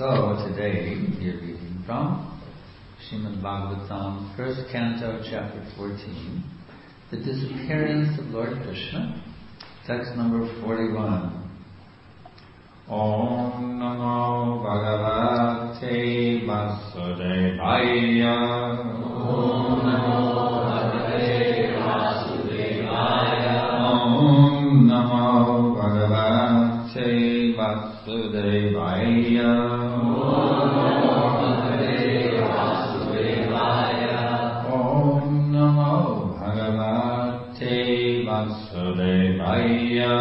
So today we are reading from Srimad Bhagavatam, first canto, chapter 14, the disappearance of Lord Krishna, text number 41. Om Namo Bhagavate Vasudevaya. Om Namo Bhagavate Vasudevaya. Om Namo Bhagavate Vasudevaya. Om Namo Bhagavate Vasudevaya.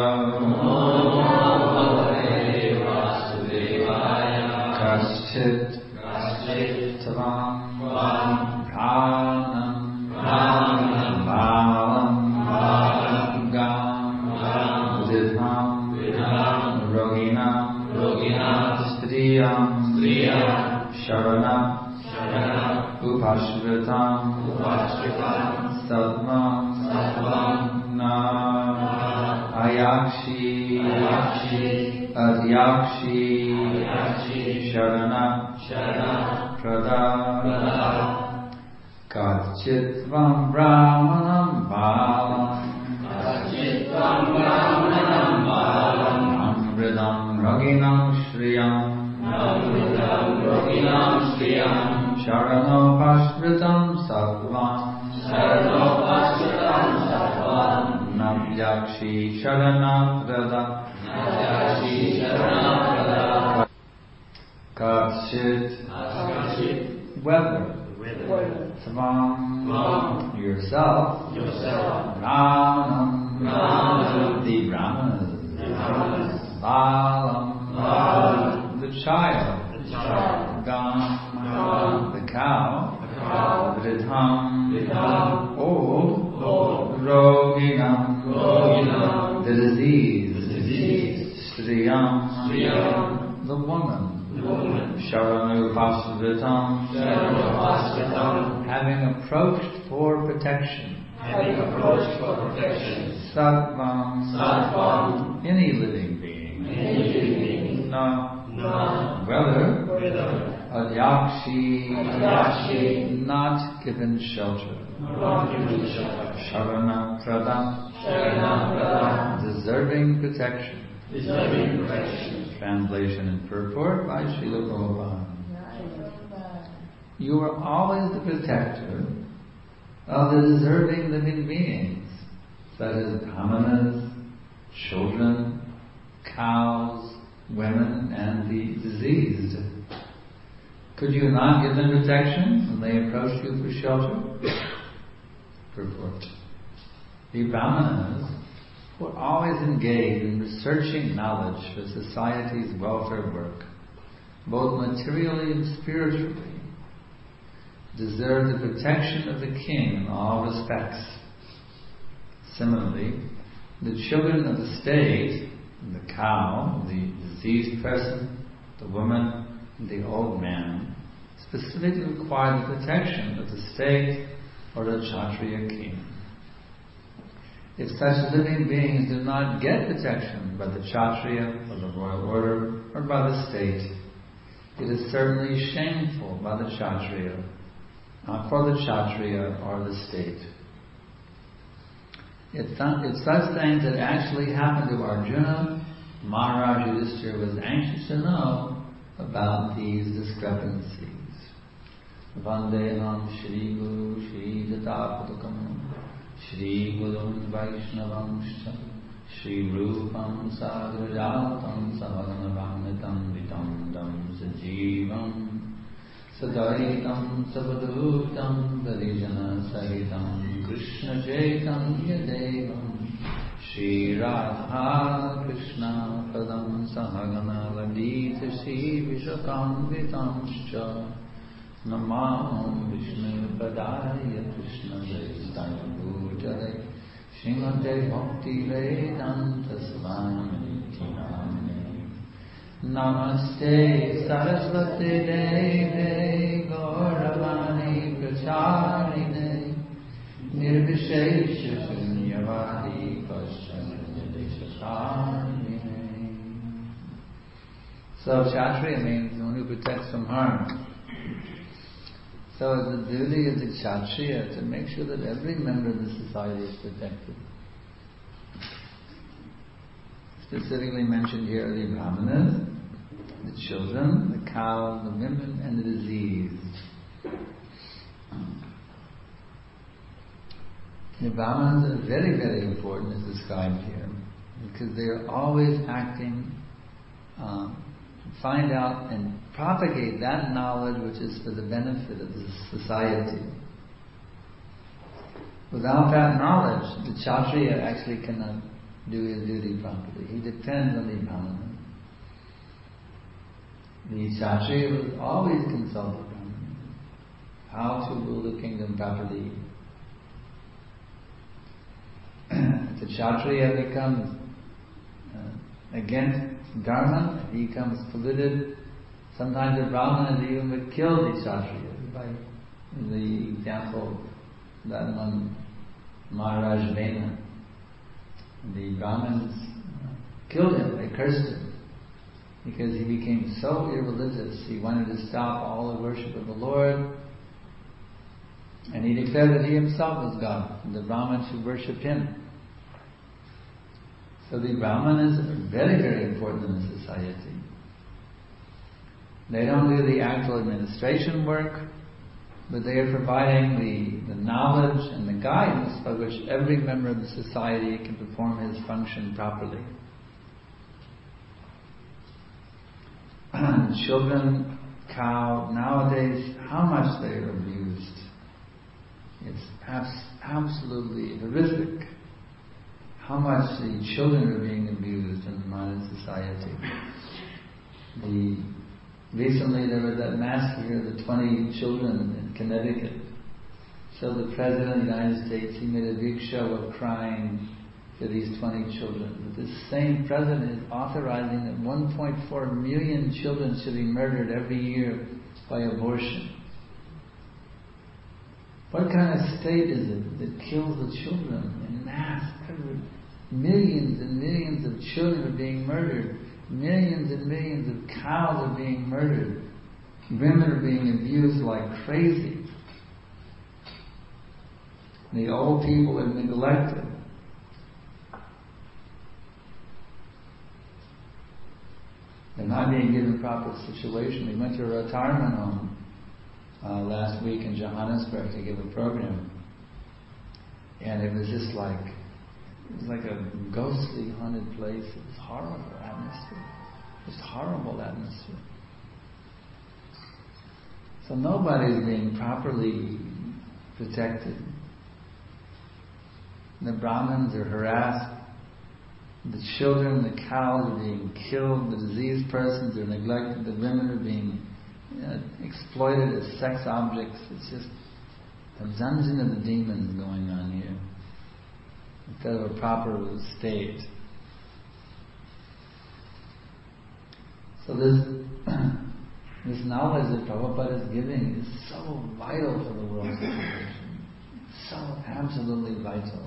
Kaschit Tavam Pranam Balam Gam Vidham Roginam Striyam Sharana Upashritam Sattvam Na Ayakshi Adyakshi Sharana Prada Kachitvam Brahmanam Balam Amridam Raginam Shriyam Sharano Pashritam Sattvam Navyakshi Sharana Prada Kachit, whether Tavam, yourself, Brahmanam, the Brahmanas, Balam, the child, Gam, the cow, Vidham, old, Roginam, the disease, Striyam, the woman, Sharanu Pasvatam, having approached for protection, Sattvam, any living being, Na, whether, Adyakshi, not given shelter, Sharana Pradam, deserving protection. Translation and purport by Srila Prabhupada. You are always the protector of the deserving living beings, that is, brahmanas, children, cows, women, and the diseased. Could you not give them protection when they approach you for shelter? Purport. The brahmanas were always engaged in researching knowledge for society's welfare work, both materially and spiritually, deserve the protection of the king in all respects. Similarly, the children of the state, the cow, the diseased person, the woman, and the old man, specifically require the protection of the state or the Kshatriya king. If such living beings do not get protection by the Kshatriya or the royal order or by the state, it is certainly shameful by the Kshatriya, for the Kshatriya or the state. It's such things that actually happened to Arjuna. Maharaj Yudhishthira was anxious to know about these discrepancies. Vandeham Shri Guru Shri Jatapadakam Shri Gurun Vaishnavamscha Shri Rupam Sagrajatam Savanavamitam Vitam Dam Sajivam Sadaitam Savadhutam Darijana Sahitam Krishna Chaitanya Devam Shri Radha Krishna Padam Sahagana Ladita Shri Vishakam Namam Vishnu Padaya Krishna Jaitanya Bhutale Srimate Bhakti Vedanta Swami Namane Namaste Saraswati Deve Gauravani Pracharine Nirvishesha Sunyavadi Pashamidesha So Kshatriya means one who protects from harm. So the duty of the Kshatriya to make sure that every member of the society is protected. Specifically mentioned here are the Brahmanas, the children, the cows, the women, and the diseased. The Brahmanas are very, very important as described here, because they are always acting, find out and propagate that knowledge which is for the benefit of the society. Without that knowledge, the Kshatriya actually cannot do his duty properly. He depends on the Brahmana. The Kshatriya will always consult the Brahmana how to rule the kingdom properly. The Kshatriya becomes against Dharma, he becomes polluted. Sometimes the Brahmanas even would kill the Kshatriya. By the example that one Maharaj Vena, the Brahmins killed him, they cursed him, because he became so irreligious. He wanted to stop all the worship of the Lord, and he declared that he himself was God, and the Brahmins should worship him. So the Brahmanas are very, very important in the society. They don't do the actual administration work, but they are providing the knowledge and the guidance by which every member of the society can perform his function properly. Children, cow, nowadays, how much they are abused. It's absolutely horrific how much the children are being abused in the modern society. Recently there was that massacre of the 20 children in Connecticut. So the President of the United States, he made a big show of crying for these 20 children. But this same President is authorizing that 1.4 million children should be murdered every year by abortion. What kind of state is it that kills the children in mass? Millions and millions of children are being murdered. Millions and millions of cows are being murdered. Women are being abused like crazy. The old people are neglected. They're not being given proper situation. We went to a retirement home last week in Johannesburg to give a program, and it was just like a ghostly, haunted place. It was horrible atmosphere. Just horrible atmosphere. So nobody is being properly protected. The Brahmins are harassed. The children, the cows are being killed. The diseased persons are neglected. The women are being exploited as sex objects. It's just a dungeon of the demons going on here, instead of a proper state. So this knowledge that Prabhupada is giving is so vital for the world situation. So absolutely vital.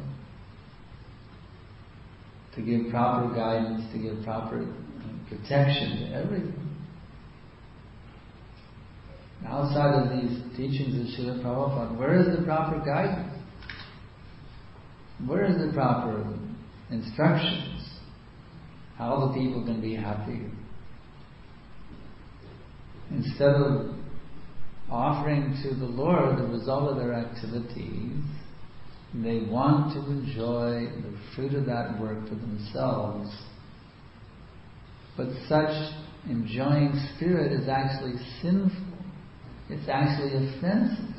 To give proper guidance, to give proper protection to everything. Outside of these teachings of Srila Prabhupada, where is the proper guidance? Where is the proper instructions? How the people can be happy? Instead of offering to the Lord the result of their activities, they want to enjoy the fruit of that work for themselves. But such enjoying spirit is actually sinful. It's actually offensive.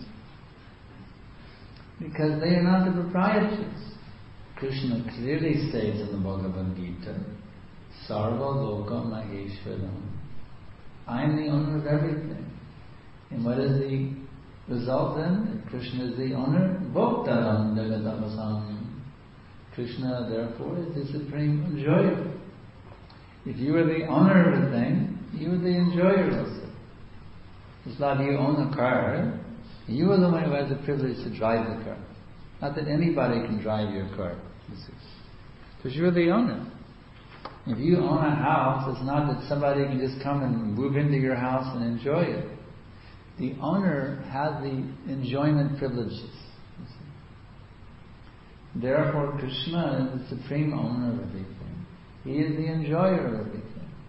Because they are not the proprietors. Krishna clearly states in the Bhagavad Gita, Sarva Loka Maheshwaram. I am the owner of everything. And what is the result then? If Krishna is the owner, Bhoktaram Jagadavasam. Krishna, therefore, is the supreme enjoyer. If you are the owner of a thing, you are the enjoyer of it. It's like you own a car, you are the one who has the privilege to drive the car. Not that anybody can drive your car. Because you're the owner. If you own a house, it's not that somebody can just come and move into your house and enjoy it. The owner has the enjoyment privileges. Therefore, Krishna is the supreme owner of everything. He is the enjoyer of everything.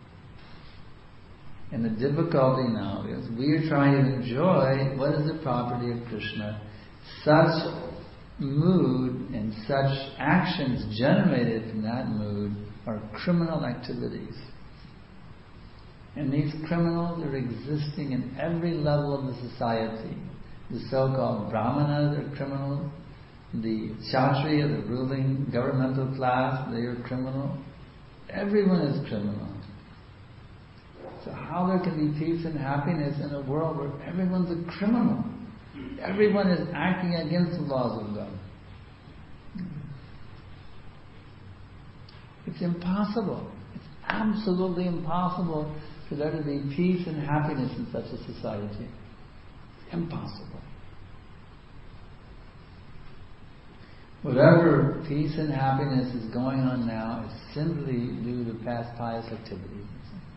And the difficulty now is we are trying to enjoy what is the property of Krishna. Such mood and such actions generated from that mood are criminal activities. And these criminals are existing in every level of the society. The so-called brahmanas are criminals. The kshatriya, the ruling governmental class, they are criminal. Everyone is criminal. So how there can be peace and happiness in a world where everyone's a criminal? Everyone is acting against the laws of God. It's impossible. It's absolutely impossible for there to be peace and happiness in such a society. Impossible. Whatever peace and happiness is going on now is simply due to past pious activities.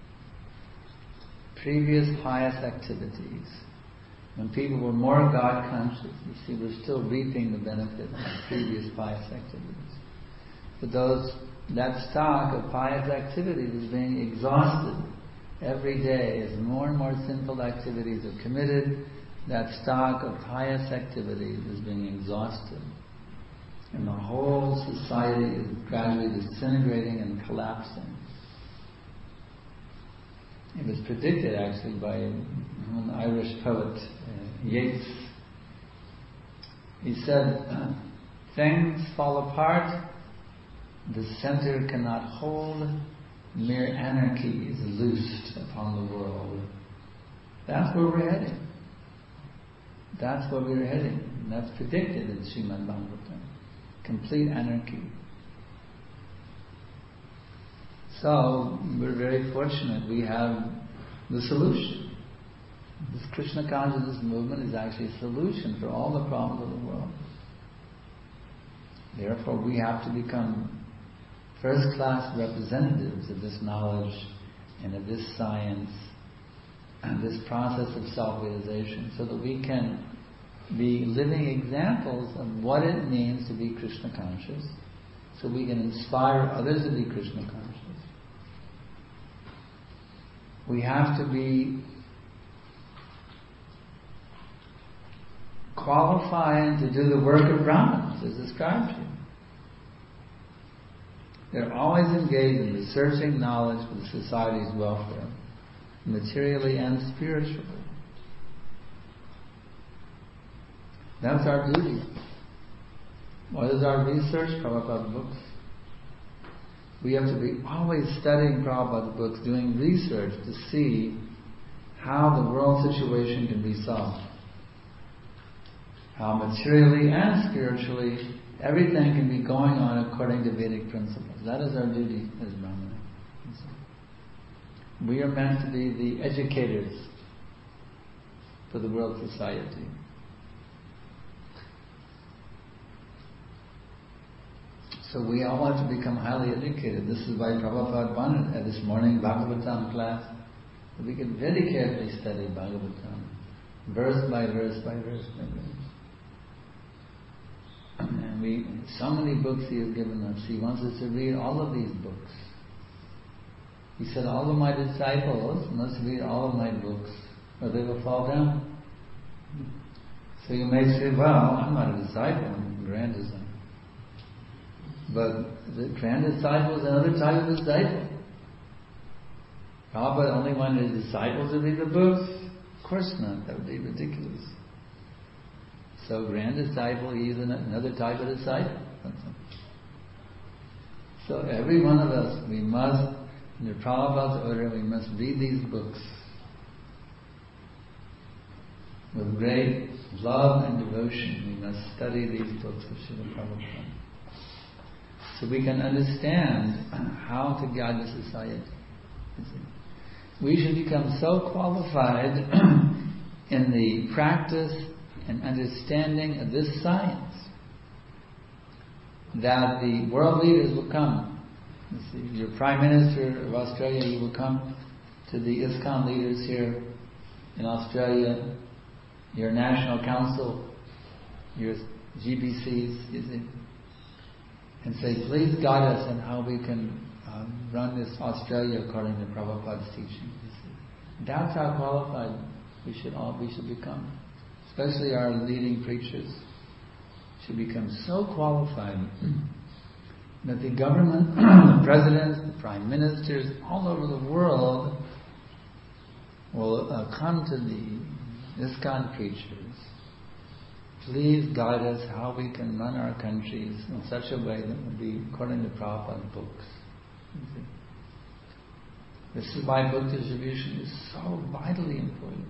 Previous pious activities. When people were more God conscious, you see, we're still reaping the benefit of previous pious activities. But that stock of pious activities is being exhausted every day as more and more sinful activities are committed. That stock of pious activities is being exhausted. And the whole society is gradually disintegrating and collapsing. It was predicted actually by an Irish poet, Yeats. He said, things fall apart, the center cannot hold, mere anarchy is loosed upon the world. That's where we're heading. That's where we're heading. And that's predicted in Srimad Bhagavatam. Complete anarchy. So, we're very fortunate we have the solution. This Krishna consciousness movement is actually a solution for all the problems of the world. Therefore, we have to become first-class representatives of this knowledge and of this science and this process of self-realization so that we can be living examples of what it means to be Krishna conscious, so we can inspire others to be Krishna conscious. We have to be qualified to do the work of Brahmins, as described here. They're always engaged in researching knowledge for the society's welfare, materially and spiritually. That's our duty. What is our research? Prabhupada books. We have to be always studying Prabhupada books, doing research to see how the world situation can be solved. How materially and spiritually everything can be going on according to Vedic principles. That is our duty as Brahmana. We are meant to be the educators for the world society. So we all want to become highly educated. This is why Prabhupada wanted at this morning Bhagavatam class that we can very carefully study Bhagavatam, verse by verse by verse by verse. And so many books He has given us. He wants us to read all of these books. He said, all of my disciples must read all of my books, or they will fall down. So you may say, well, I'm not a disciple, I'm a grand disciple. But the grand disciple is another type of disciple. Prabhupada only wanted his disciples to read the books? Of course not, that would be ridiculous. So grand disciple, he is another type of disciple. So every one of us, we must, under Prabhupada's order, we must read these books with great love and devotion. We must study these books of Srila Prabhupada, so we can understand how to guide the society. We should become so qualified in the practice and understanding of this science that the world leaders will come You see, your Prime Minister of Australia, he will come to the ISKCON leaders here in Australia, your National Council, your GBCs, you see, and say, please guide us in how we can run this Australia according to Prabhupada's teaching. You see. That's how qualified we should become. Especially our leading preachers should become so qualified that the government, the presidents, the prime ministers all over the world will come to the ISKCON preachers. Please guide us how we can run our countries in such a way that will be according to Prabhupada's books. This is why book distribution is so vitally important.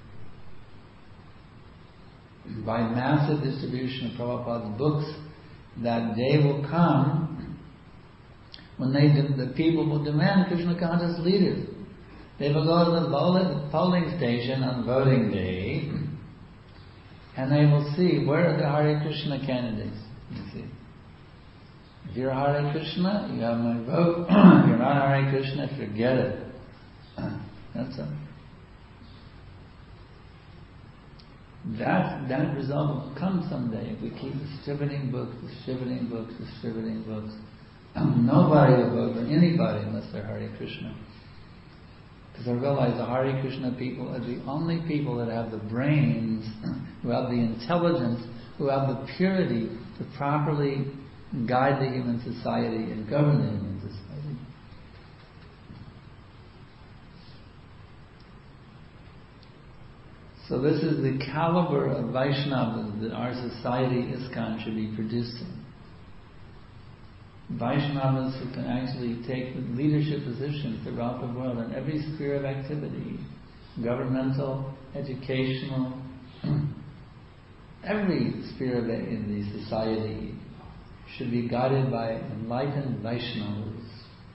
By massive distribution of Prabhupada's books, that day will come when the people will demand Krishna conscious leaders. They will go to the polling station on voting day, and they will see where are the Hare Krishna candidates. You see, if you're Hare Krishna, you have my vote. If you're not Hare Krishna, forget it. That's all. That result will come someday if we keep distributing books. Nobody will vote for anybody unless they're Hare Krishna. Because I realize the Hare Krishna people are the only people that have the brains, who have the intelligence, who have the purity to properly guide the human society and govern the human society. So this is the caliber of Vaishnavas that our society, ISKCON, should be producing. Vaishnavas who can actually take leadership positions throughout the world in every sphere of activity, governmental, educational, every sphere of in the society should be guided by enlightened Vaishnavas.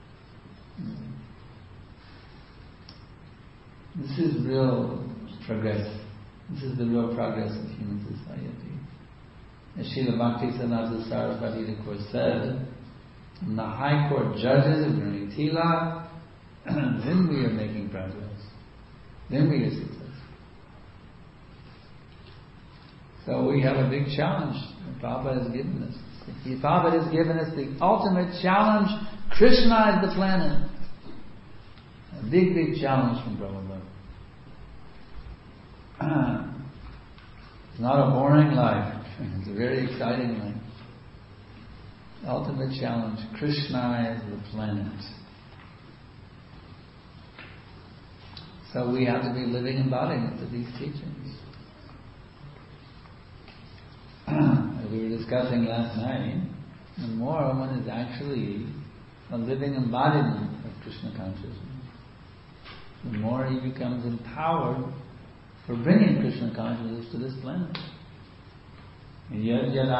This is real progress. This is the real progress of human society. As Srila Bhaktisiddhanta Saraswati of course said, when the High Court judges are doing tilak, then we are making progress. Then we are successful. So we have a big challenge that Prabhupada has given us. Prabhupada has given us the ultimate challenge. Krishna is the planet. A big, big challenge from Prabhupada. It's not a boring life. It's a very exciting life. Ultimate challenge. Krishna is the planet. So we have to be living embodiments of these teachings. As we were discussing last night, the more one is actually a living embodiment of Krishna consciousness, the more he becomes empowered for bringing Krishna consciousness to this planet. Whatever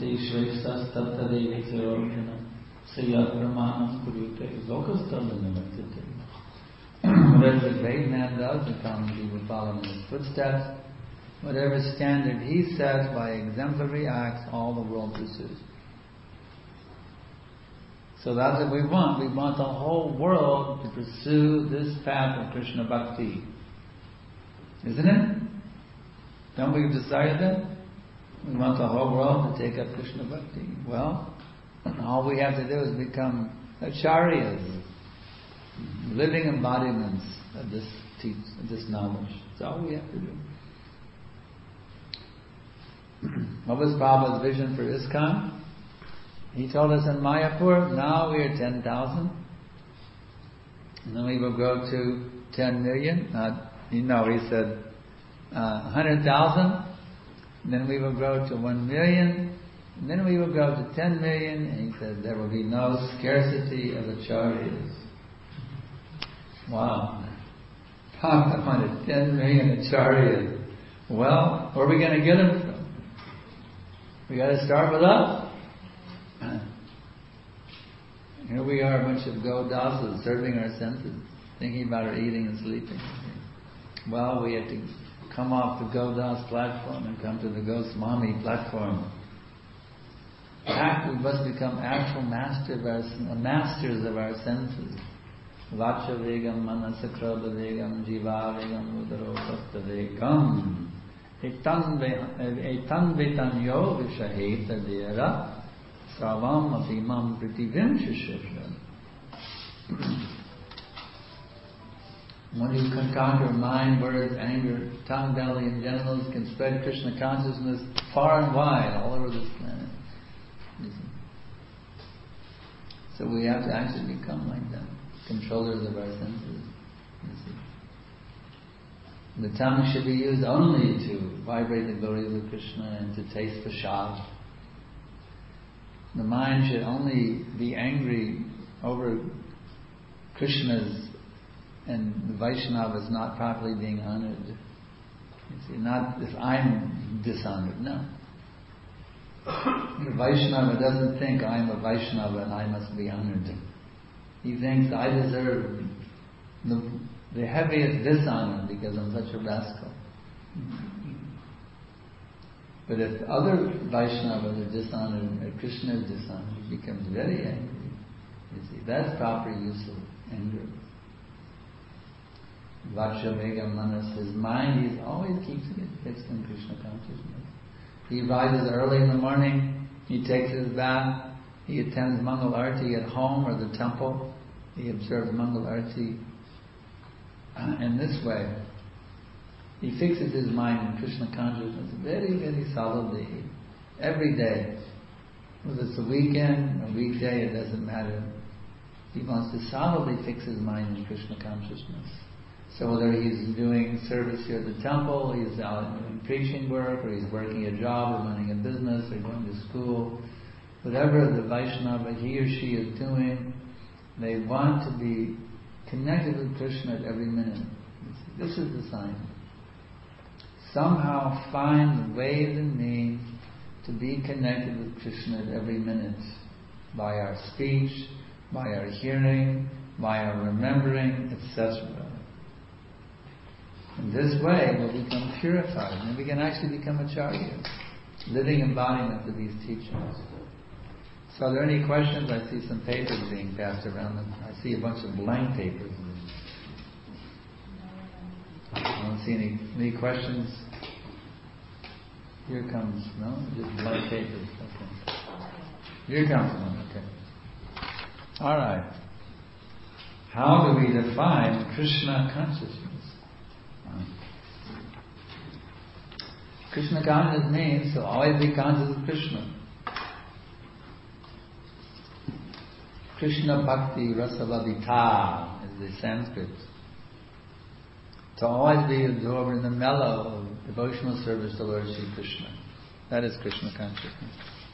the great man does, the common people follow in his footsteps. Whatever standard he sets by exemplary acts, all the world pursues. So that's what we want. We want the whole world to pursue this path of Krishna Bhakti. Isn't it? Don't we decide that? We want the whole world to take up Krishna Bhakti. Well, all we have to do is become acharyas, living embodiments of this knowledge. That's all we have to do. What was Prabhupada's vision for ISKCON? He told us in Mayapur, now we are 10,000. And then we will grow to 10 million. He said 100,000. Then we will grow to 1 million. And then we will grow to 10 million. And he said there will be no scarcity of acharyas. Wow. Prabhupada wanted 10 million acharyas. Well, where are we going to get them from? We got to start with us. Here we are, a bunch of Godasas serving our senses, thinking about our eating and sleeping. Well, we have to come off the Godas platform and come to the Goswami platform. we must become actual masters of our senses. Vacha vegam, manasa krabha vegam, jiva vegam, udaro pasta vegam. Etan vetanyo vishaheta dera savam apimam pritivim shishishra. When you can conquer mind, words, anger, tongue, belly, and genitals, can spread Krishna consciousness far and wide all over this planet. So we have to actually become like that, controllers of our senses. The tongue should be used only to vibrate the glories of Krishna and to taste prasad. The mind should only be angry over Krishna's and the Vaishnavas not properly being honored. You see, not if I'm dishonored, no. The Vaishnava doesn't think I'm a Vaishnava and I must be honored. He thinks I deserve the heaviest dishonor because I'm such a rascal. But if other Vaishnavas are dishonored, or Krishna is dishonored, he becomes very angry. You see, that's proper use of anger. Vacha Vega Manas, his mind, he always keeps it fixed in Krishna consciousness. He rises early in the morning, he takes his bath, he attends Mangal Arati at home or the temple, he observes Mangal Arati. In this way, he fixes his mind in Krishna consciousness very, very solidly, every day. Whether it's a weekend, a weekday, it doesn't matter. He wants to solidly fix his mind in Krishna consciousness. So whether he's doing service here at the temple, he's out doing preaching work, or he's working a job, or running a business, or going to school, whatever the Vaishnava, he or she is doing, they want to be connected with Krishna at every minute. This is the sign. Somehow find ways and means to be connected with Krishna at every minute, by our speech, by our hearing, by our remembering, etc. In this way, we'll become purified, and we can actually become acharyas, living embodiment of these teachings. So, are there any questions? I see some papers being passed around. I see a bunch of blank papers. I don't see any questions. Here comes, no? Just blank papers. Okay. Here comes one. Okay. All right. How do we define Krishna consciousness? Krishna consciousness means to always be conscious of Krishna. Krishna Bhakti Rasaladita is the Sanskrit. To always be absorbed in the mellow of devotional service to Lord Sri Krishna. That is Krishna consciousness.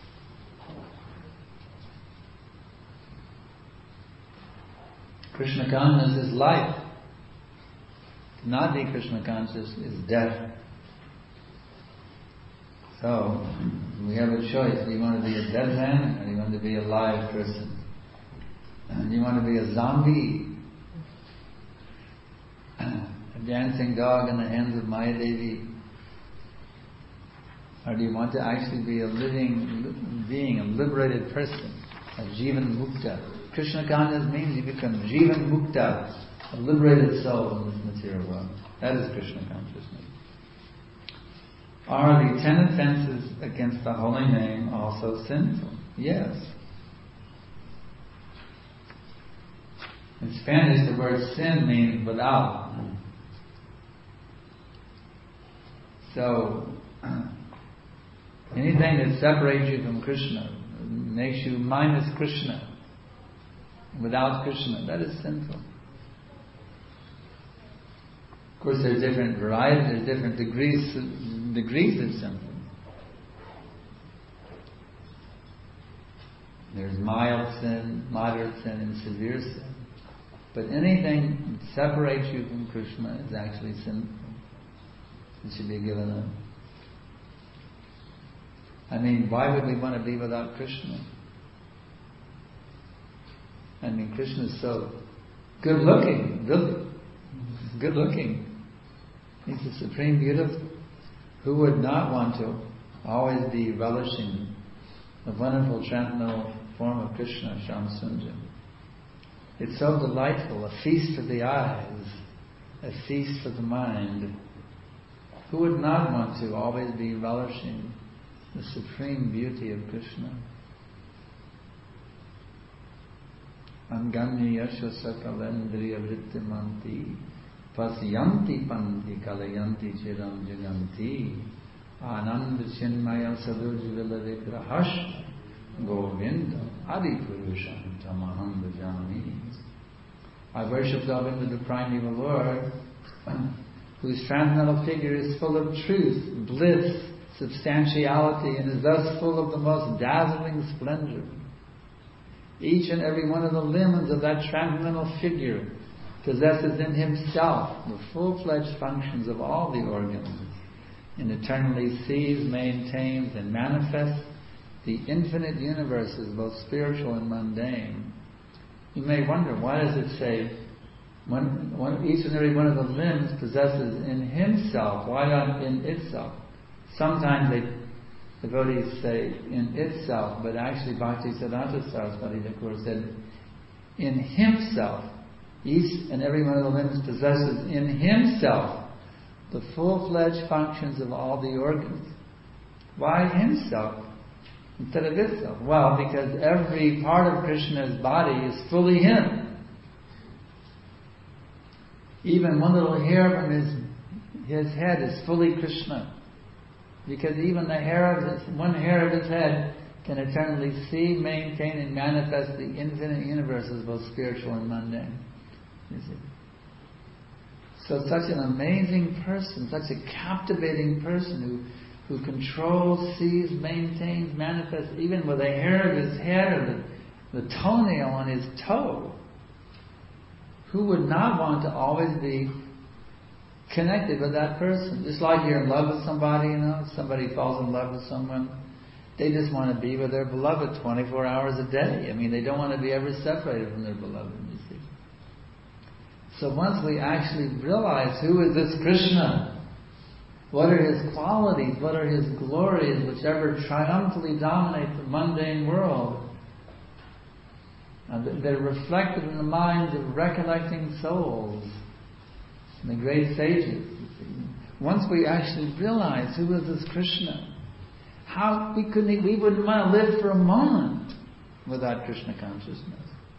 Krishna consciousness is life. To not be Krishna conscious is death. So, we have a choice. Do you want to be a dead man, or do you want to be a live person? Do you want to be a zombie? A dancing dog in the hands of Mayadevi? Or do you want to actually be a living being, a liberated person, a Jivan Mukta? Krishna consciousness means you become Jivan Mukta, a liberated soul in this material world. That is Krishna consciousness. Are the 10 offenses against the holy name also sinful? Yes. In Spanish, the word sin means without. So, anything that separates you from Krishna, makes you minus Krishna, without Krishna, that is sinful. Of course, there's different varieties, there's different degrees of sinful. There's mild sin, moderate sin, and severe sin. But anything that separates you from Krishna is actually sinful. It should be given up. I mean, why would we want to be without Krishna? I mean, Krishna is so good looking, really. Good looking. He's the supreme beauty. Who would not want to always be relishing the wonderful transcendental form of Krishna, Shamsundra. It's so delightful, a feast for the eyes, a feast for the mind. Who would not want to always be relishing the supreme beauty of Krishna? Anganya yasha sakalendriya vrittimanti pasyanti panti kalayanti chiram jaganti ananda chinmaya sadurjivila vigrahash govinda adipurusham tamaham bhajami. I worship Govinda, the primeval Lord, whose transcendental figure is full of truth, bliss, substantiality, and is thus full of the most dazzling splendor. Each and every one of the limbs of that transcendental figure possesses in himself the full-fledged functions of all the organs, and eternally sees, maintains, and manifests the infinite universes, both spiritual and mundane. You may wonder, why does it say each and every one of the limbs possesses in himself? Why not in itself? Sometimes devotees say in itself, but actually Bhaktisiddhanta Saraswati Thakur said in himself. Each and every one of the limbs possesses in himself the full-fledged functions of all the organs. Why himself instead of itself? Well, because every part of Krishna's body is fully him. Even one little hair from his head is fully Krishna. Because even one hair of his head can eternally see, maintain, and manifest the infinite universes, both spiritual and mundane. You see? So such an amazing person, such a captivating person who controls, sees, maintains, manifests, even with the hair of his head or the toenail on his toe. Who would not want to always be connected with that person? Just like you're in love with somebody, somebody falls in love with someone, they just want to be with their beloved 24 hours a day. I mean, they don't want to be ever separated from their beloved, you see. So once we actually realize who is this Krishna, what are his qualities, what are his glories, which ever triumphantly dominate the mundane world, and they're reflected in the minds of recollecting souls, the great sages. Once we actually realize who is this Krishna, we wouldn't want to live for a moment without Krishna consciousness.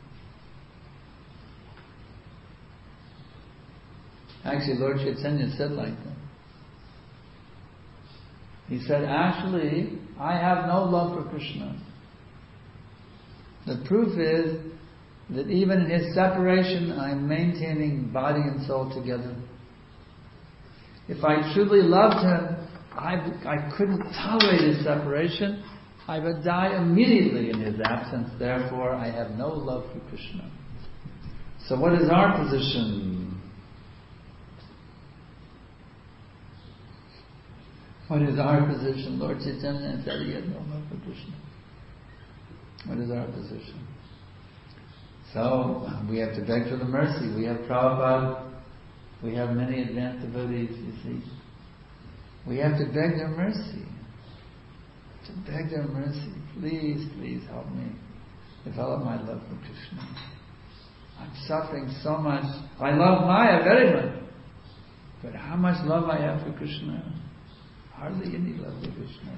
Actually, Lord Chaitanya said like that. He said, actually, I have no love for Krishna. The proof is that even in his separation, I'm maintaining body and soul together. If I truly loved him, I couldn't tolerate his separation. I would die immediately in his absence. Therefore, I have no love for Krishna. So what is our position? What is our position? Lord Chaitanya said he had no love for Krishna. What is our position? So, we have to beg for the mercy. We have Prabhupada. We have many advanced devotees, you see. We have to beg their mercy. To beg their mercy. Please, please help me develop my love for Krishna. I'm suffering so much. I love Maya very much. But how much love I have for Krishna? Hardly any love for Krishna.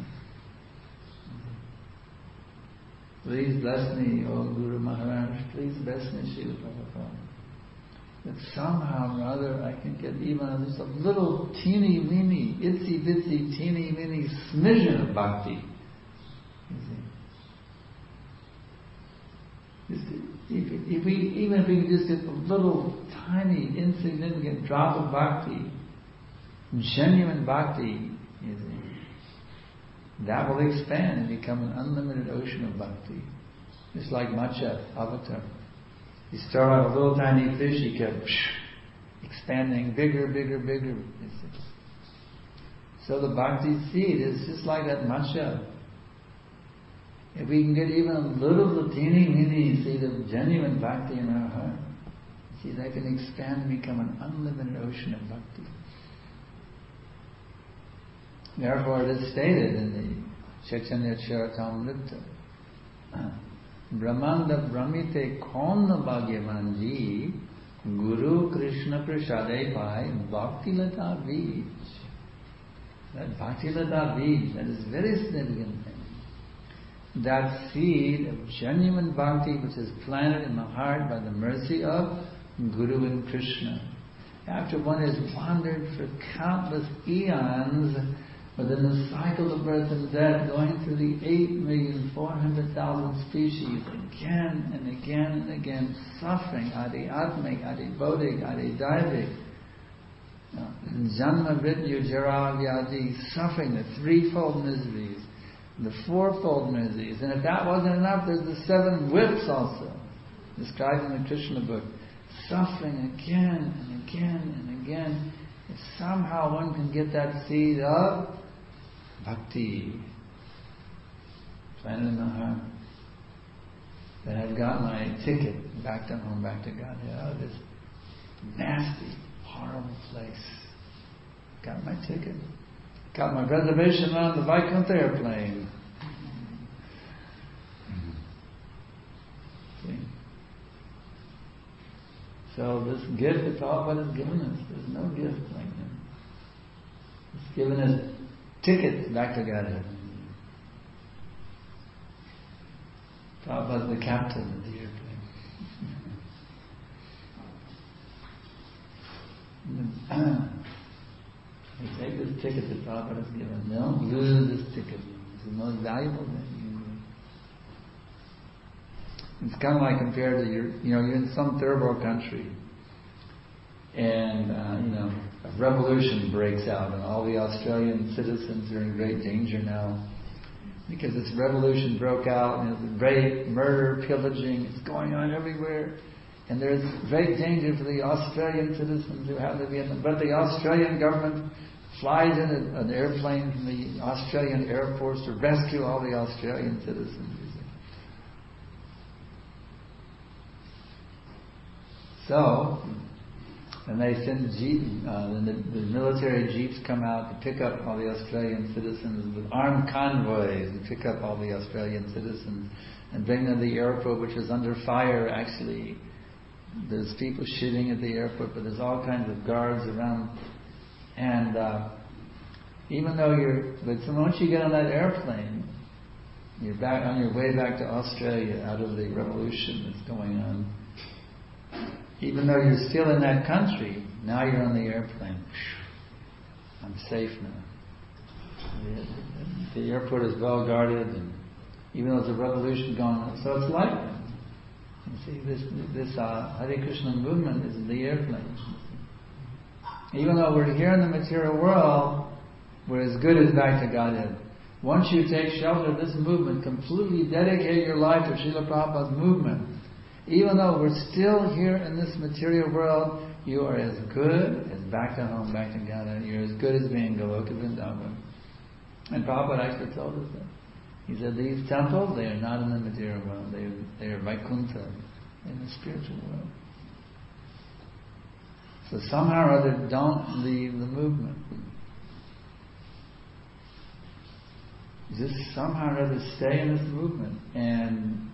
Please bless me, O Guru Maharaj. Please bless me, Srila Prabhupada. That somehow or other I can get even just a little teeny weeny, itsy bitsy, teeny weeny smidgen of bhakti. You see? If we can just get a little tiny, insignificant drop of bhakti, genuine bhakti, you see, that will expand and become an unlimited ocean of bhakti. Just like Matsya Avatar. You start out a little tiny fish, he kept expanding bigger, bigger, bigger. You see. So the bhakti seed is just like that Matsya. If we can get even a little teeny weeny seed of genuine bhakti in our heart, see, that can expand and become an unlimited ocean of bhakti. Therefore it is stated in the Chaitanya Charitamrita Brahmanda Brahmite Kauna Bhagyavanji Guru Krishna Prasade Pai Bhakti Lata Bij. That Bhakti Lata Bij, that is very significant thing. That seed of genuine bhakti which is planted in the heart by the mercy of Guru and Krishna. After one has wandered for countless eons within the cycle of birth and death, going through the 8,400,000 species again and again and again, suffering, adi atmik, adi bodhik, adi daivik, janma mrityu jara vyadi, suffering, the threefold miseries, the fourfold miseries, and if that wasn't enough, there's the 7 whips also, described in the Krishna book. Suffering again and again and again. If somehow one can get that seed of bhakti planted in the heart, then I've got my ticket back to home, back to God. This nasty, horrible place. Got my ticket. Got my reservation on the Vaikuntha airplane. See? So this gift that Prabhupada has given us, there's no gift like that. It's given us tickets back to Godhead. Prabhupada's the captain of the airplane. You take this ticket that Prabhupada has given. Don't lose this ticket. It's the most valuable thing. It's kind of like compared to you're in some third world country, and a revolution breaks out, and all the Australian citizens are in great danger now because this revolution broke out, and rape, murder, pillaging is going on everywhere, and there's great danger for the Australian citizens who have to be in them. But the Australian government flies in an airplane from the Australian Air Force to rescue all the Australian citizens. So, and they send the military jeeps come out to pick up all the Australian citizens with armed convoys to pick up all the Australian citizens and bring them to the airport, which is under fire. Actually, there's people shooting at the airport, but there's all kinds of guards around. And even though so once you get on that airplane, you're back on your way back to Australia out of the revolution that's going on. Even though you're still in that country, now you're on the airplane. I'm safe now. The airport is well guarded, and even though there's a revolution going on, so it's like that. You see, this Hare Krishna movement is in the airplane. Even though we're here in the material world, we're as good as back to Godhead. Once you take shelter of this movement, completely dedicate your life to Srila Prabhupada's movement, even though we're still here in this material world, you are as good as back to home, back to Godhead. You're as good as being Goloka Vrindavan. And Prabhupada actually told us that. He said, these temples, they are not in the material world. They are Vaikuntha, in the spiritual world. So somehow or other, don't leave the movement. Just somehow or other stay in this movement. And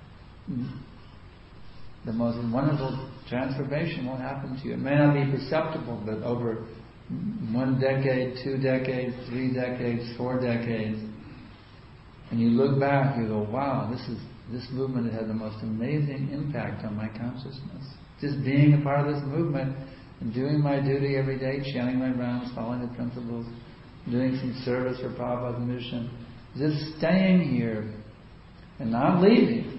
the most wonderful transformation will happen to you. It may not be perceptible, but over 1 decade, 2 decades, 3 decades, 4 decades, and you look back, you go, wow, this movement had the most amazing impact on my consciousness. Just being a part of this movement and doing my duty every day, chanting my rounds, following the principles, doing some service for Prabhupada's mission, just staying here and not leaving,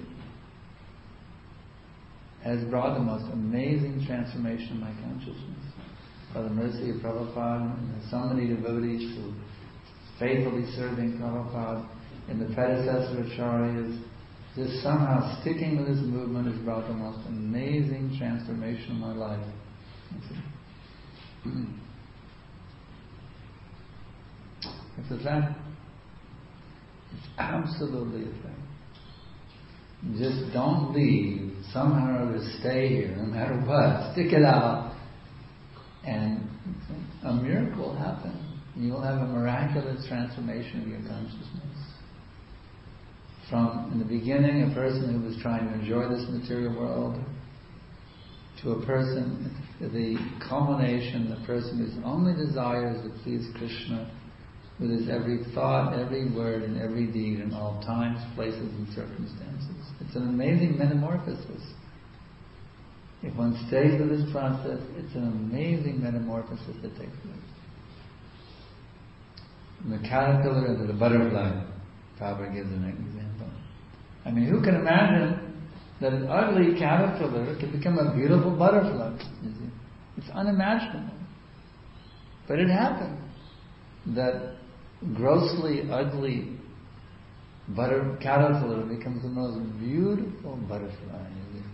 has brought the most amazing transformation in my consciousness. By the mercy of Prabhupada, and so many devotees who faithfully serving Prabhupada, and the predecessor acharyas, just somehow sticking with this movement has brought the most amazing transformation in my life. It's a fact. It's absolutely a fact. Just don't leave. Somehow or other stay here, no matter what. Stick it out. And a miracle will happen. You'll have a miraculous transformation of your consciousness. from, in the beginning, a person who was trying to enjoy this material world, to a person, the culmination, the person whose only desire is to please Krishna with his every thought, every word, and every deed in all times, places, and circumstances. It's an amazing metamorphosis. If one stays with this process, it's an amazing metamorphosis that takes place. From the caterpillar into the butterfly, Prabhupada gives an example. I mean, who can imagine that an ugly caterpillar can become a beautiful butterfly? It's unimaginable. But it happened. That grossly ugly caterpillar becomes the most beautiful butterfly.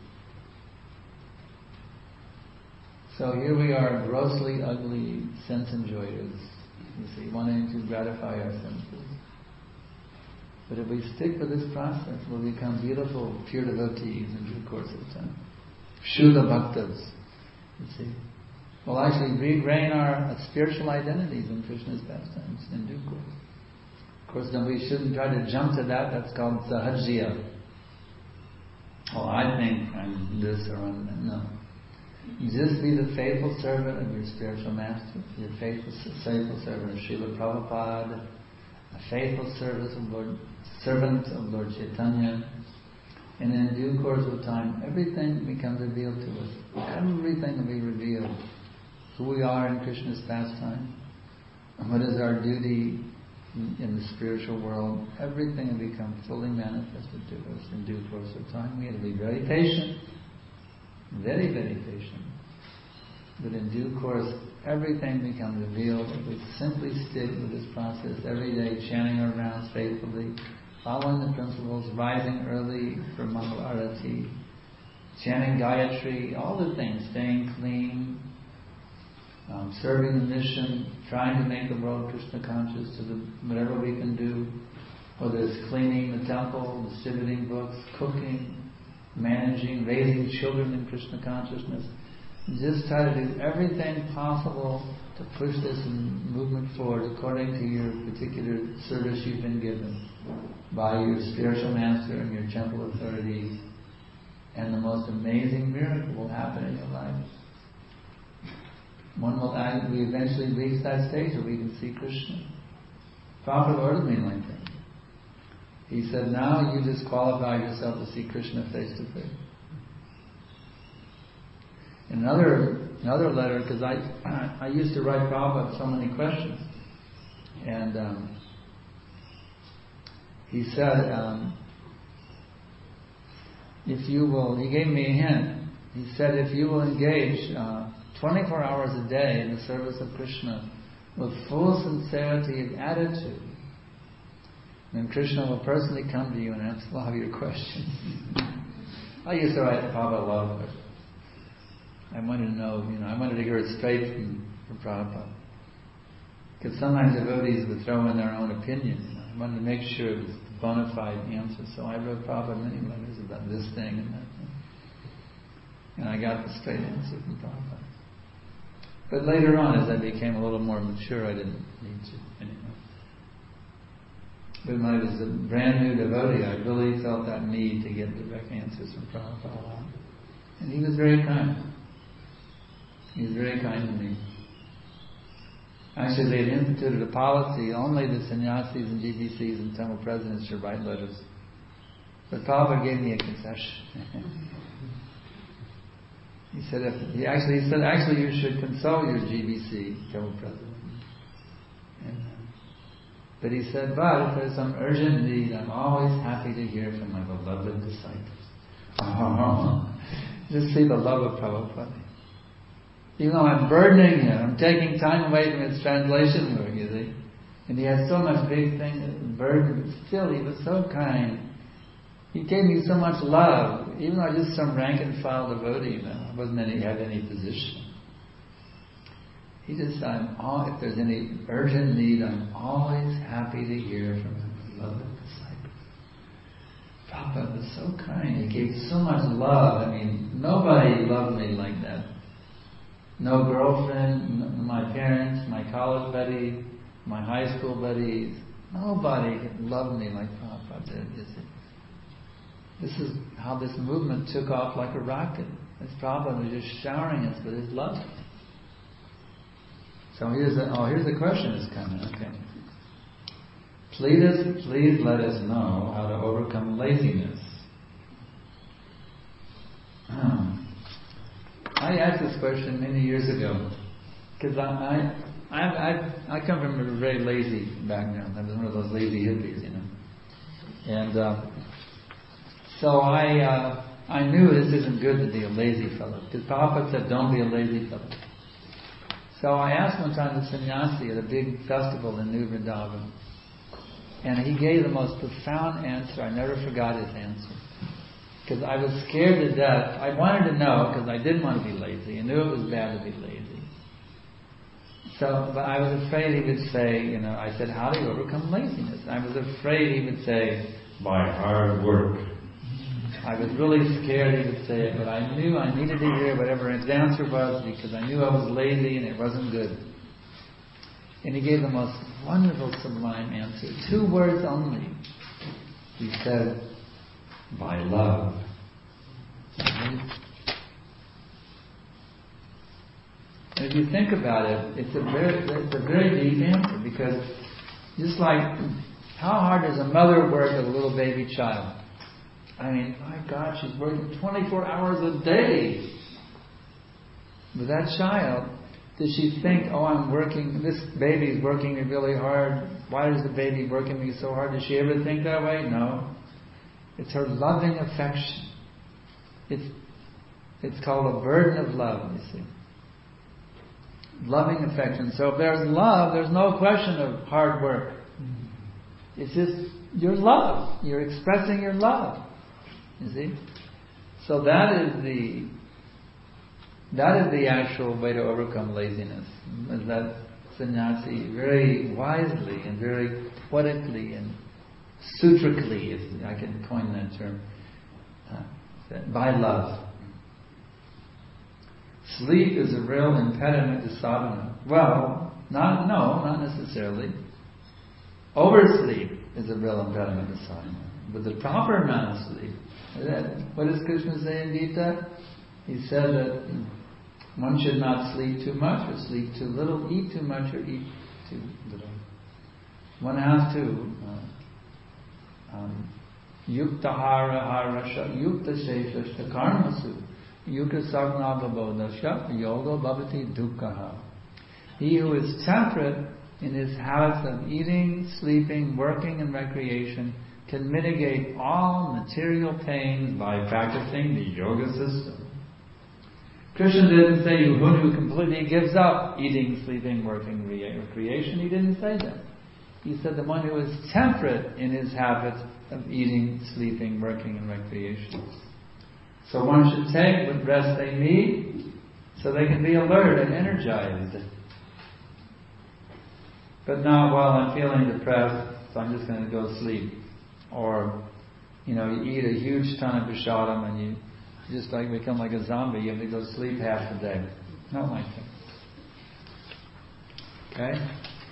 So here we are, grossly ugly sense enjoyers, wanting to gratify our senses. But if we stick with this process, we'll become beautiful, pure devotees in due course of time. Shuddha bhaktas, We'll actually regain our spiritual identities in Krishna's pastimes in due course. Of course, then we shouldn't try to jump to that. That's called sahajya. Oh, I think I'm this or I'm that. No. You just be the faithful servant of your spiritual master, your faithful servant of Srila Prabhupada, a faithful servant of Lord Chaitanya, and in due course of time, everything becomes revealed to us. Everything will be revealed. Who we are in Krishna's pastime, and what is our duty in the spiritual world, everything will become fully manifested to us in due course of time. We have to be very patient, very, very patient. But in due course, everything becomes revealed if we simply stick with this process every day, chanting our rounds faithfully, following the principles, rising early for Mangal Arati, chanting Gayatri, all the things, staying clean, serving the mission, trying to make the world Krishna conscious to whatever we can do, whether it's cleaning the temple, distributing books, cooking, managing, raising children in Krishna consciousness. Just try to do everything possible to push this movement forward according to your particular service you've been given by your spiritual master and your temple authorities, and the most amazing miracle will happen in your life. We eventually reach that stage where we can see Krishna. Prabhupada ordered me like that. He said, now you just qualify yourself to see Krishna face to face. In another letter, because I used to write Prabhupada so many questions, and he said, if you will, he gave me a hint. He said, if you will engage 24 hours a day in the service of Krishna with full sincerity of attitude, then Krishna will personally come to you and answer all of your questions. I used to write Prabhupada a lot of questions. I wanted to know, I wanted to hear it straight from Prabhupada. Because sometimes devotees would throw in their own opinion. I wanted to make sure it was a bona fide answer. So I wrote Prabhupada many letters about this thing and that thing. And I got the straight answer from Prabhupada. But later on, as I became a little more mature, I didn't need to anymore. But when I was a brand new devotee, I really felt that need to get direct answers from Prabhupada. And he was very kind. He was very kind to me. Actually, they had instituted a policy, only the sannyasis and GBCs and temple presidents should write letters. But Prabhupada gave me a concession. He said, actually you should consult your GBC, temple president. But he said, but if there's some urgent need, I'm always happy to hear from my beloved disciples. Just see the love of Prabhupada. Even though I'm burdening him, I'm taking time away from his translation work, you see. And he has so much big thing, burden, but still he was so kind. He gave me so much love, even though I was just some rank and file devotee, I wasn't had any position. He just said, if there's any urgent need, I'm always happy to hear from my beloved disciples. Prabhupada was so kind. He gave so much love. I mean, nobody loved me like that. No girlfriend, my parents, my college buddy, my high school buddies. Nobody loved me like Prabhupada did. This is how this movement took off like a rocket. This Prabhupada was just showering us with his love. So here's the question that's coming. Okay. Please let us know how to overcome laziness. I asked this question many years ago because I come from a very lazy background. I was one of those lazy hippies, you know. And so I knew this isn't good to be a lazy fellow, because Prabhupada said, don't be a lazy fellow. So I asked one time the sannyasi at a big festival in New Vrindavan, and he gave the most profound answer. I never forgot his answer. Because I was scared to death. I wanted to know, because I didn't want to be lazy. I knew it was bad to be lazy. So, but I was afraid he would say, you know, I said, how do you overcome laziness? I was afraid he would say, by hard work. I was really scared he would say it, but I knew I needed to hear whatever his answer was, because I knew I was lazy and it wasn't good. And he gave the most wonderful, sublime answer. 2 words only. He said, by love. And if you think about it, it's a very deep answer, because just like, how hard does a mother work with a little baby child? I mean, my God, she's working 24 hours a day with that child. Does she think, oh, I'm working, this baby's working me really hard. Why is the baby working me so hard? Does she ever think that way? No. It's her loving affection. It's called a burden of love, you see. Loving affection. So if there's love, there's no question of hard work. It's just your love. You're expressing your love. You see? So that is the actual way to overcome laziness. As that sannyasi very wisely and very poetically and sutrically, if I can coin that term, by love. Sleep is a real impediment to sadhana. Well, not necessarily. Oversleep is a real impediment to sadhana. But the proper amount of sleep. What does Krishna say in Gita? He said that one should not sleep too much or sleep too little, eat too much or eat too little. One has to yukta hara harasha yukta sheshashta karmasu yukta sagnagabodasha yoga bhavati dukkha. He who is temperate in his habits of eating, sleeping, working and recreation can mitigate all material pains by practicing the yoga system. Krishna didn't say you who completely gives up eating, sleeping, working, recreation. He didn't say that. He said the one who is temperate in his habits of eating, sleeping, working and recreation. So one should take what rest they need so they can be alert and energized. But not while I'm feeling depressed, so I'm just going to go sleep. Or, you eat a huge ton of prasadam and you just become like a zombie. You have to go sleep half the day. Not like that. Okay?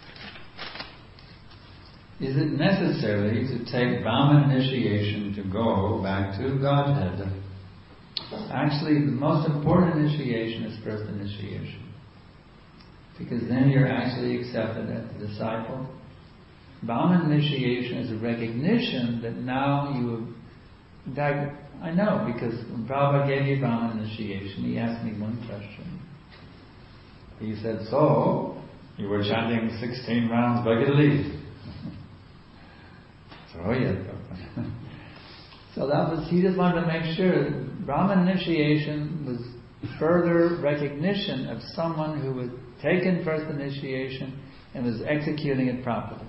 Is it necessary to take Brahman initiation to go back to Godhead? Actually, the most important initiation is first initiation. Because then you're actually accepted as a disciple. Brahman initiation is a recognition that now in fact, I know, because when Prabhupada gave me Brahman initiation, he asked me one question. He said, so, you were chanting 16 rounds Bhagavad. Oh yeah. So he just wanted to make sure that Brahman initiation was further recognition of someone who had taken first initiation and was executing it properly.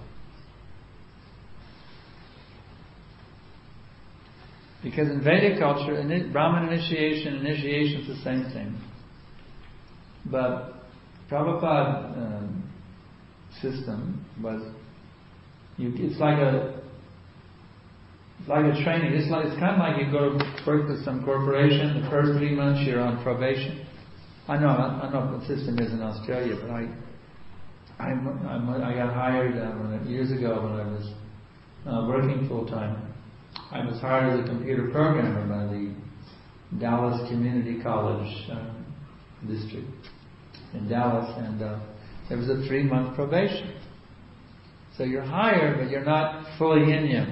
Because in Vedic culture, Brahman initiation is the same thing. But Prabhupada system was, it's like a training. It's kind of like you go to work with some corporation. The first 3 months you're on probation. I know what the system is in Australia, but I got hired years ago when I was working full time. I was hired as a computer programmer by the Dallas Community College district in Dallas, and there was a 3-month probation. So you're hired, but you're not fully in yet.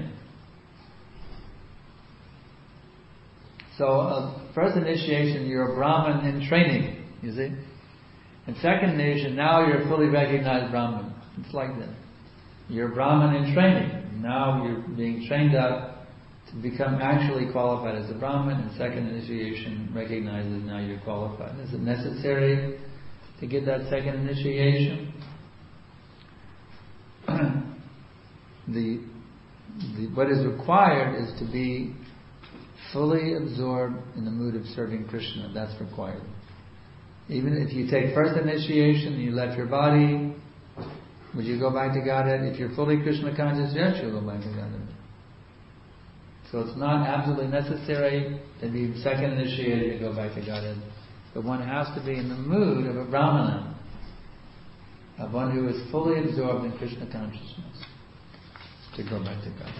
So first initiation, you're a Brahmin in training, you see. And second initiation, now you're a fully recognized Brahmin. It's like that. You're a Brahmin in training. Now you're being trained up to become actually qualified as a Brahmin, and second initiation recognizes now you're qualified. Is it necessary to get that second initiation? What is required is to be fully absorbed in the mood of serving Krishna. That's required. Even if you take first initiation and you left your body, would you go back to Godhead? If you're fully Krishna conscious, yes, you'll go back to Godhead. So it's not absolutely necessary to be second initiated to go back to Godhead. But one has to be in the mood of a Brahmana, of one who is fully absorbed in Krishna consciousness, to go back to Godhead.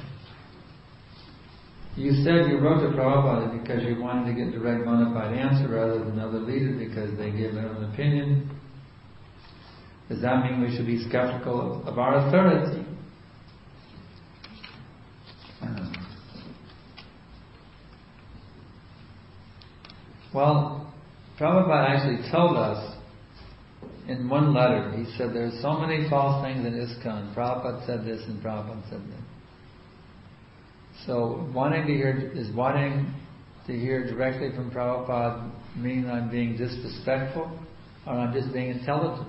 You said you wrote to Prabhupada because you wanted to get direct bona fide answer rather than other leaders because they give their own opinion. Does that mean we should be skeptical of our authority? Well, Prabhupada actually told us in one letter, he said there's so many false things in ISKCON. Prabhupada said this and Prabhupada said that. So wanting to hear directly from Prabhupada mean I'm being disrespectful or I'm just being intelligent?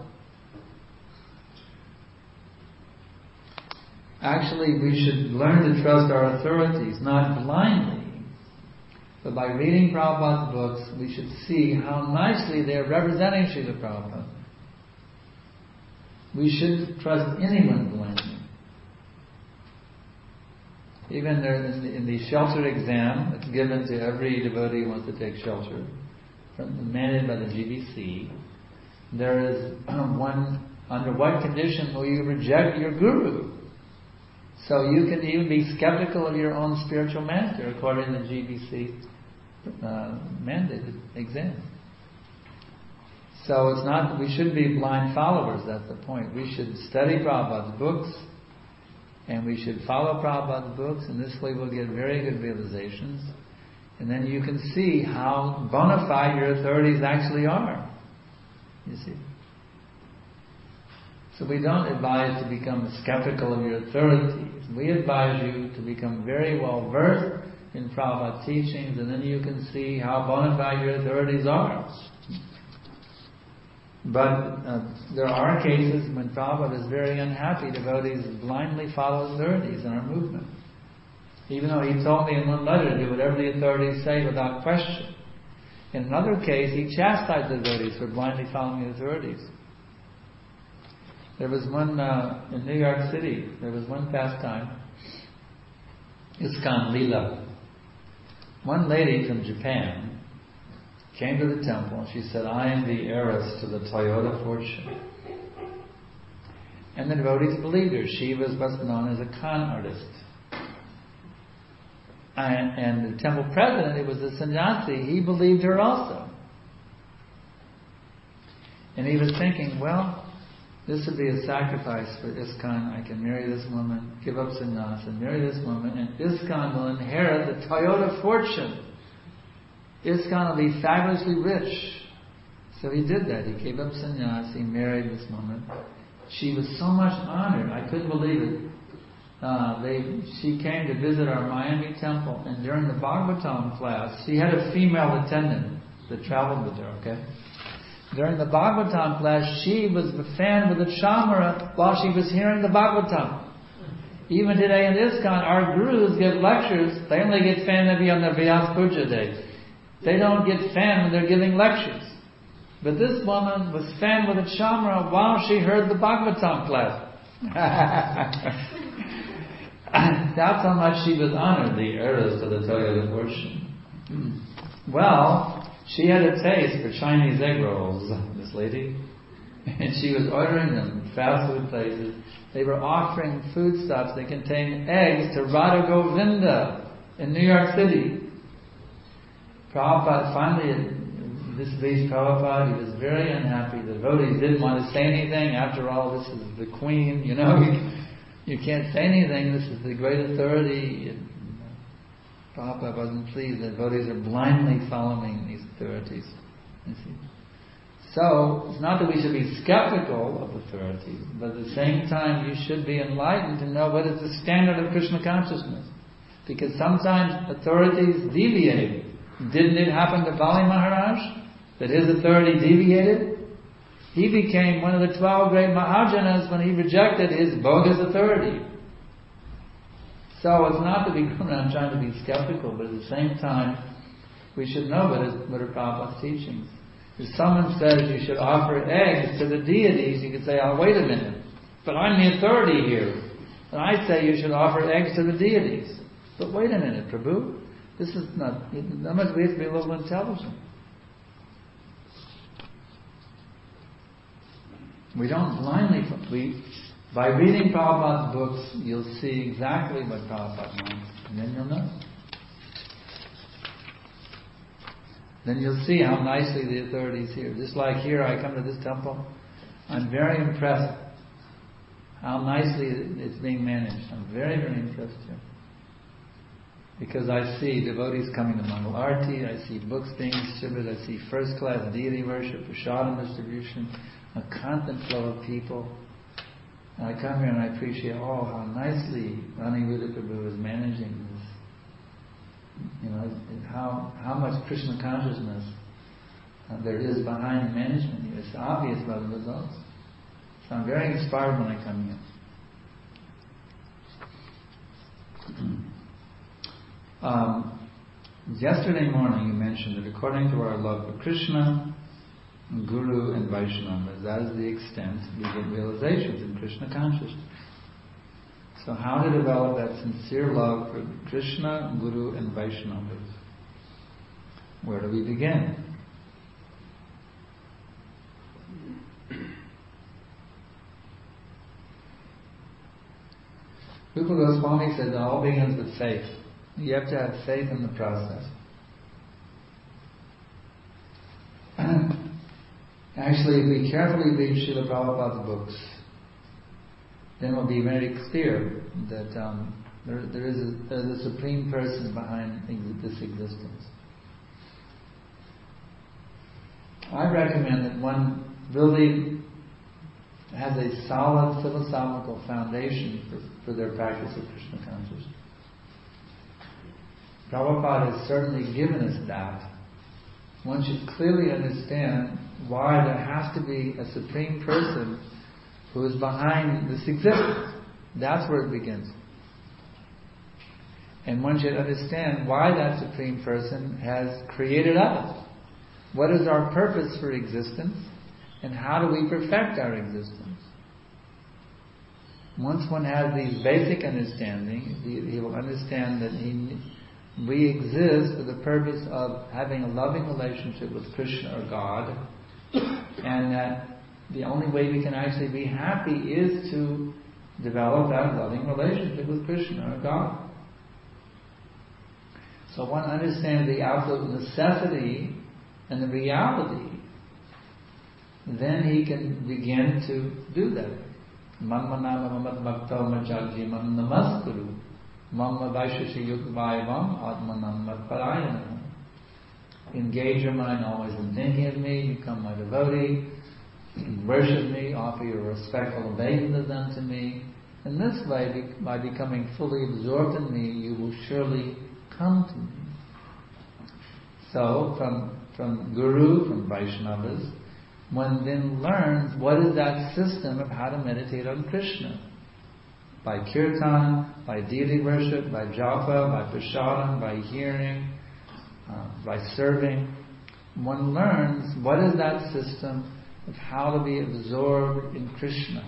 Actually, we should learn to trust our authorities, not blindly. But by reading Prabhupada's books, we should see how nicely they are representing Srila Prabhupada. We shouldn't trust anyone blindly. Even in the shelter exam that's given to every devotee who wants to take shelter, mandated by the GBC, there is one, under what condition will you reject your guru? So you can even be skeptical of your own spiritual master according to the GBC mandated exam. So it's not, we shouldn't be blind followers, that's the point. We should study Prabhupada's books, and we should follow Prabhupada's books, and this way we'll get very good realizations. And then you can see how bona fide your authorities actually are. You see. So we don't advise to become skeptical of your authorities. We advise you to become very well versed in Prabhupada's teachings, and then you can see how bona fide your authorities are. But there are cases when Prabhupada is very unhappy, devotees blindly follow authorities in our movement. Even though he told me in one letter to do whatever the authorities say without question. In another case, he chastised the devotees for blindly following the authorities. There was one in New York City, there was one pastime, ISKCON Lila. One lady from Japan came to the temple and she said, I am the heiress to the Toyota fortune. And the devotees believed her. She was what's known as a con artist. And the temple president, it was a sannyasi, he believed her also. And he was thinking, well, this would be a sacrifice for ISKCON. I can marry this woman, give up sannyas, and marry this woman, and ISKCON will inherit the Toyota fortune. ISKCON will be fabulously rich. So he did that. He gave up sannyas, he married this woman. She was so much honored, I couldn't believe it. She came to visit our Miami temple, and during the Bhagavatam class, she had a female attendant that traveled with her, okay? During the Bhagavatam class, she was fanned with a chamara while she was hearing the Bhagavatam. Even today in ISKCON, our gurus give lectures, they only get fanned maybe on the Vyas Puja day. They don't get fanned when they're giving lectures. But this woman was fanned with a chamara while she heard the Bhagavatam class. That's how much she was honored, the heiress to the Toyota fortune. Well, she had a taste for Chinese egg rolls, this lady. And she was ordering them in fast food places. They were offering foodstuffs that contained eggs to Radha Govinda. in New York City. Prabhupada, finally, this pleased Prabhupada, he was very unhappy. The devotees didn't want to say anything. After all, this is the Queen, you can't say anything. This is the great authority. And Prabhupada wasn't pleased. The devotees are blindly following these authorities. You see. So, it's not that we should be skeptical of authorities, but at the same time you should be enlightened to know what is the standard of Krishna consciousness. Because sometimes authorities deviate. Didn't it happen to Bali Maharaj? That his authority deviated? He became one of the 12 great Mahajanas when he rejected his bogus authority. So it's not to be going around trying to be skeptical, but at the same time, we should know what are Prabhupada's teachings. If someone says you should offer eggs to the deities, you can say, oh, wait a minute, but I'm the authority here. And I say you should offer eggs to the deities. But wait a minute, Prabhu, this is not, we have to be a little intelligent. We don't blindly, by reading Prabhupada's books, you'll see exactly what Prabhupada wants, and then you'll know. Then you'll see how nicely the authorities here. Just like here, I come to this temple, I'm very impressed how nicely it's being managed. I'm very, very impressed here. Because I see devotees coming to Mangal Arati, I see books being distributed, I see first-class deity worship, prasadam distribution, a constant flow of people. And I come here and I appreciate, how nicely Rani Ruda Prabhu is managing this. How much Krishna consciousness there is behind the management here. It's obvious by the results. So I'm very inspired when I come here. Yesterday morning you mentioned that according to our love for Krishna, Guru and Vaishnavas, that is the extent we get realizations in Krishna consciousness. So how to develop that sincere love for Krishna, Guru and Vaishnavas? Where do we begin? Rupa Goswami said it all begins with faith. You have to have faith in the process. Actually, if we carefully read Srila Prabhupada's books, then it will be very clear that there is a supreme person behind this existence. I recommend that one really has a solid philosophical foundation for their practice of Krishna consciousness. Prabhupada has certainly given us that. One should clearly understand why there has to be a supreme person who is behind this existence. That's where it begins. And one should understand why that supreme person has created us. What is our purpose for existence? And how do we perfect our existence? Once one has these basic understandings, he will understand that we exist for the purpose of having a loving relationship with Krishna or God, and that the only way we can actually be happy is to develop that loving relationship with Krishna or God. So one understands the absolute necessity and the reality, then he can begin to do that. Mamma nama mamat bhakta majaji mam namaskuru mamma vaishashi yukvaivam atmanam matparayana. Engage your mind always in thinking of me, become my devotee, worship me, offer your respectful obeisance unto me. In this way, by becoming fully absorbed in me, you will surely come to me. So, from Guru, from Vaishnavas, one then learns what is that system of how to meditate on Krishna. By kirtan, by deity worship, by japa, by prasadam, by hearing, by serving. One learns what is that system of how to be absorbed in Krishna.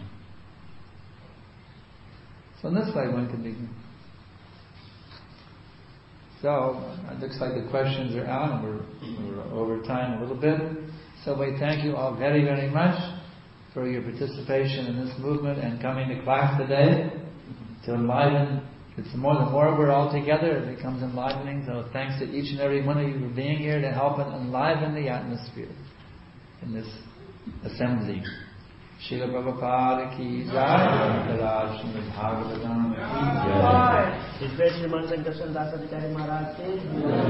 So in this way one can begin. So, it looks like the questions are out and we're over time a little bit. So we thank you all very, very much for your participation in this movement and coming to class today to enliven The more we're all together, it becomes enlivening. So thanks to each and every one of you for being here to help and enliven the atmosphere in this assembly. Srila Prabhupada ki jai, Raj Srimad Bhagavatam ki jai.